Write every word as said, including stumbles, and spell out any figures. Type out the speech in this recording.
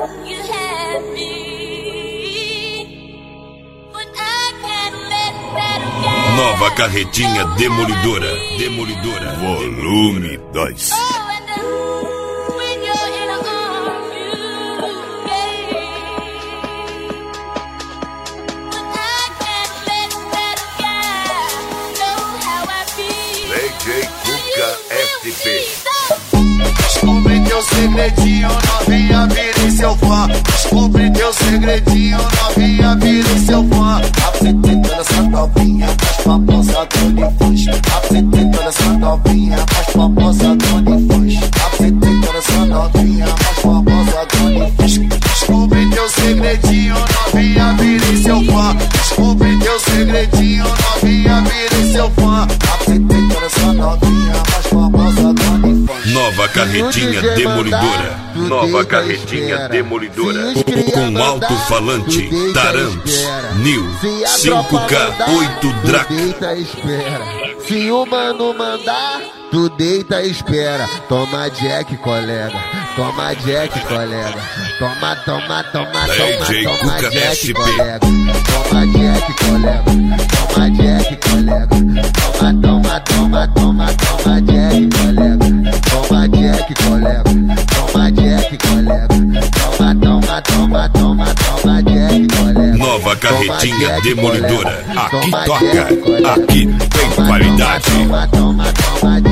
Nova carretinha demolidora, demolidora, volume dois. D J Cuca F P. Descobri teu segredinho, novinha, virei seu fã. Descobri teu segredinho, novinha, virei seu fã. Apresentei toda essa novinha, mais famosa do Unifãs. Apresentei toda essa novinha, mais famosa do Unifãs. Apresentei toda essa novinha, mais famosa do Unifãs. Descobri teu segredinho, novinha, virei seu fã. Descobri teu segredinho, novinha, virei seu fã. Apresentei toda essa novinha, mais famosa do Unifãs. Nova carretinha demolidora, nova carretinha demolidora, com alto-falante, Tarams, Nil, cinco K, oito Drac. Se o mano mandar, tu deita e espera. Toma Jack, colega, toma Jack, colega. Toma, toma, toma, toma, toma Jack, colega. Toma Jack, colega, toma Jack, colega. Toma, toma, toma, toma, toma Jack, colega. Toma Jack, colega, toma Jack, colega. Toma, toma, toma, toma, toma Jack, colega. Nova carretinha demolidora, aqui toca, aqui tem qualidade. Toma, toma, toma